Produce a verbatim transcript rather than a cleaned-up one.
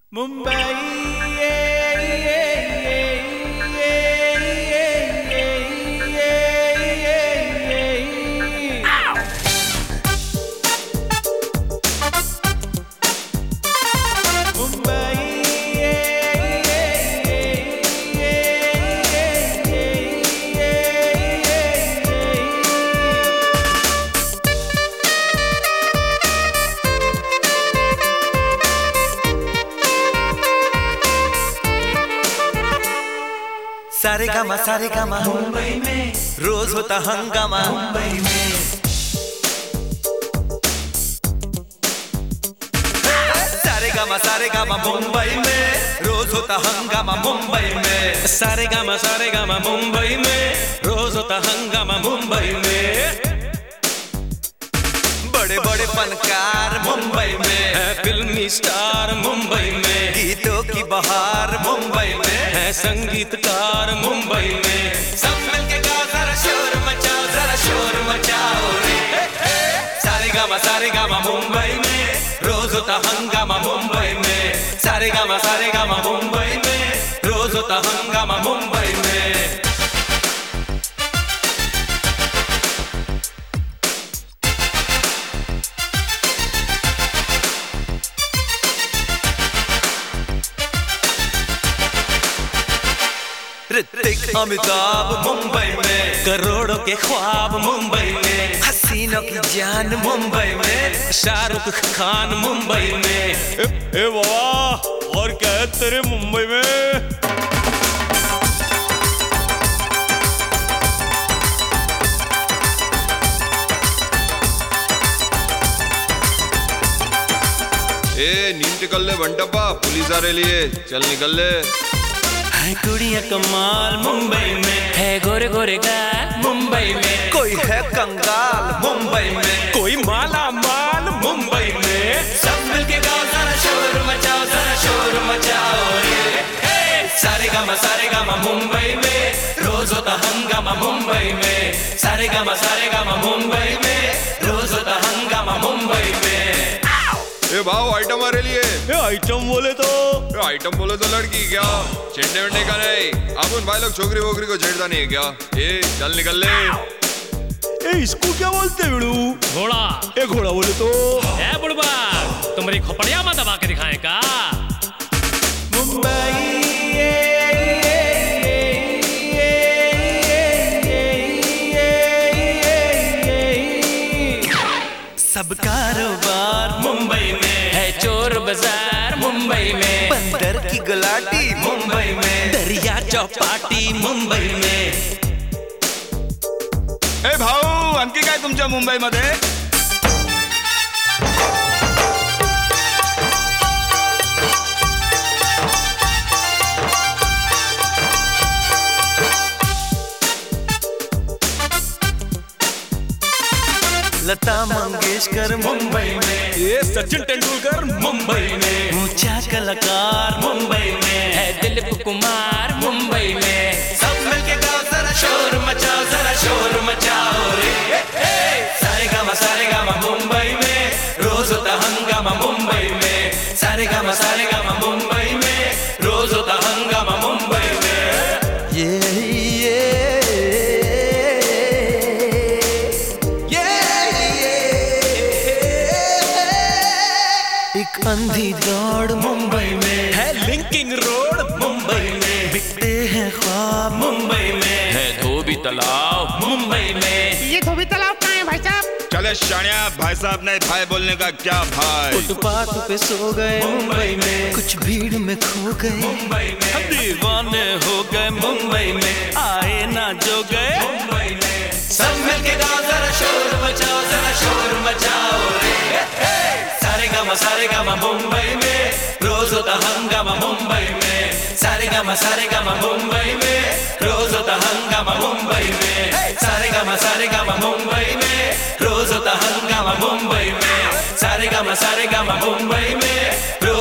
सारे गामा सारे गामा मुंबई में रोज होता हंगामा मुंबई में। सारे गामा सारे गामा मुंबई में रोज होता हंगामा मुंबई में। सारे गामा सारे गामा मुंबई में रोज होता हंगामा मुंबई में। बड़े बड़े फनकार मुंबई में है, फिल्मी स्टार मुंबई में, गीतों की बहार मुंबई में है, संगीतकार मुंबई में। सब मिलके गाओ जरा शोर मचाओ जरा शोर मचाओ रे। सारे गामा सारे गामा मुंबई में रोज होता हंगामा मुंबई में। सारे गामा सारे गामा मुंबई में रोज होता हंगामा मुंबई में। ऋतिक अमिताभ मुंबई में, करोड़ों के ख्वाब मुंबई में, हसीनों की जान मुंबई में, शाहरुख खान मुंबई में। ए, ए बाबा और क्या है तेरे मुंबई में? ए नींद निकल ले बंटप्पा, पुलिस आ रही है, चल निकल ले। है कुड़िया कमाल मुंबई में, है गोरे गोरे गाल मुंबई में, कोई है कंगाल मुंबई में, कोई माला माल मुंबई में। सब मिलके गाओ जरा शोर मचाओ जरा शोर मचाओ रे। सारे गामा सारे गामा मुंबई में रोज होता हंगामा मुंबई में। सारे गामा सारे गामा मुंबई में रोज होता हंगामा मुंबई में। ए भाव आइटम आ रही है। ए आइटम बोले तो ए आइटम बोले तो लड़की क्या छेड़ने वेड़ने का नहीं। अब उन भाई लोग छोकरी वोकरी को छेड़ता नहीं है क्या? ए चल निकल ले। ए इसको क्या बोलते हैं बिड़ू? घोड़ा। ए घोड़ा बोले तो ए बुढ़बा तुम्हारी खोपड़िया में दबा के दिखाए का? मुंबई सब कारोबार मुंबई में, है चोर बाजार मुंबई में, बंदर की गुलाटी मुंबई में, दरिया चौपाटी मुंबई में। ए भाऊ आणखी काय तुमच्या मुंबई मध्ये? लता मंगेशकर मुंबई में, ये सचिन तेंदुलकर मुंबई में, ऊंचा कलाकार मुंबई में, है दिलीप कुमार मुंबई में। सब मिलके गाओ जरा शोर मचाओ जरा शोर मचाओ रे। सारे गामा सारे गामा मुंबई में रोज होता हंगामा मुंबई में। सारे गामा सारे गामा मुंबई में रोज होता हंगामा मुंबई में। ये ये एक अंधी दौड़ मुंबई में, है लिंकिंग रोड मुंबई में, बिकते हैं ख्वाब मुंबई में, है धोबी तालाब मुंबई में। ये धोबी तालाब कहाँ है भाई साहब? चले शानिया भाई साहब ने भाई बोलने का क्या भाई? फुटपाथ पे सो गए मुंबई में, कुछ भीड़ में खो गए मुंबई में, हम दीवाने हो गए मुंबई में, आए ना जो गए मुंबई में। सब मिलके गाओ जरा शोर मचाओ जरा शोर मचाओ रे। सारे गामा सारे गामा मुंबई में रोज होता हंगामा मुंबई में। सारे गामा सारे गामा मुंबई में रोज होता हंगामा मुंबई में। सारे गामा सारे गामा मुंबई में रोज होता हंगामा मुंबई में। सारे गामा सारे गामा मुंबई में रोज